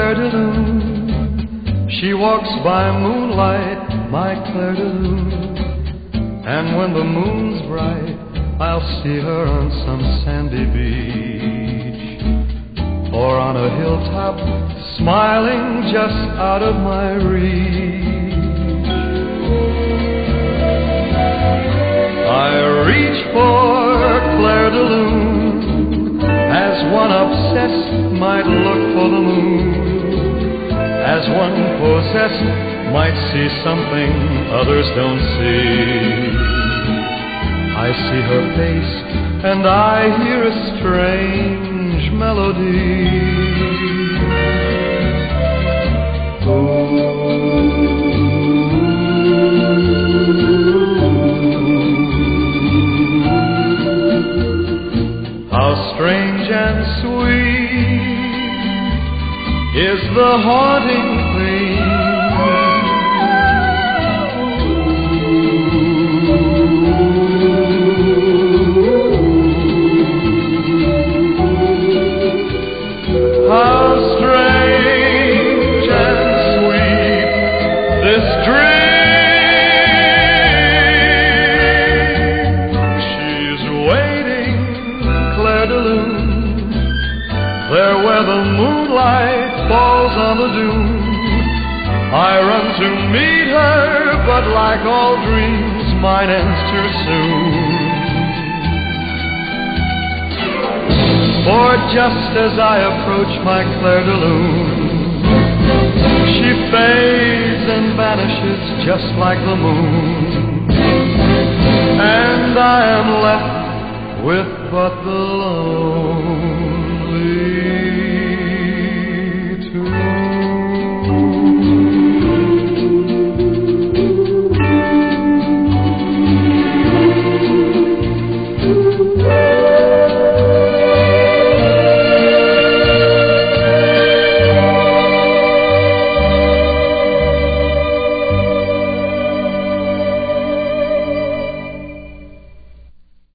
Claire de Lune. She walks by moonlight, my Claire de Lune. And when the moon's bright, I'll see her on some sandy beach, or on a hilltop, smiling just out of my reach. I reach for Claire de Lune, as one obsessed might look for the moon, as one possessed might see something others don't see. I see her face and I hear a strange melody. How strange and sweet is the haunting thing. How strange and sweet this dream. She's waiting, Claire de Lune, there where the moonlight falls on the dune. I run to meet her, but like all dreams, mine ends too soon. For just as I approach my Claire de Lune, she fades and vanishes just like the moon, and I am left with but the lonely